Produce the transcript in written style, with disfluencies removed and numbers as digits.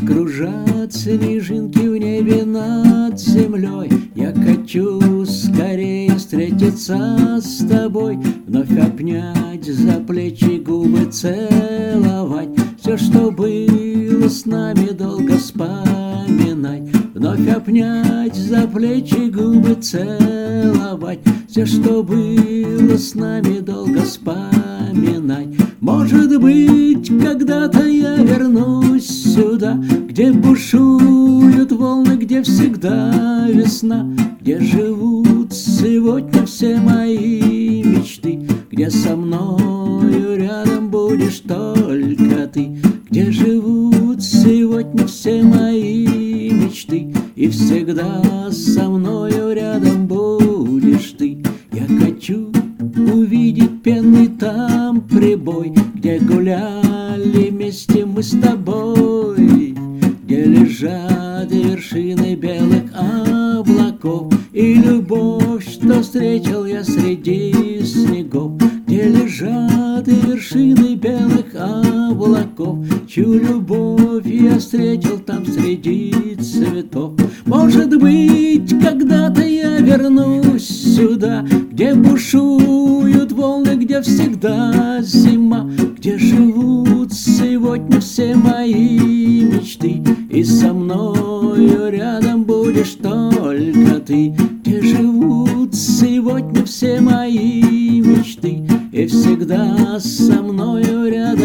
Пусть кружат снежинки в небе над землей, я хочу скорее встретиться с тобой, вновь обнять за плечи, губы целовать, все, что было с нами, долго вспоминать. Вновь обнять за плечи, губы целовать, все, что было с нами, долго вспоминать. Может быть, когда-то я вернусь сюда, где бушуют волны, где всегда весна, где живут сегодня все мои мечты, где со мною рядом будешь только ты, где живут сегодня все мои мечты, и всегда со мною рядом будешь ты. Я хочу увидеть пенный там прибой, где гуляли вместе мы с тобой, где лежат вершины белых облаков, и любовь, что встретил я среди снегов, где лежат вершины белых облаков, чью любовь я встретил там среди цветов. Может быть, когда-то я вернусь сюда, где бушуют волны, где всегда зима, где живут сегодня все мои мечты, и со мною рядом будешь только ты, где живут сегодня все мои мечты, и всегда со мною рядом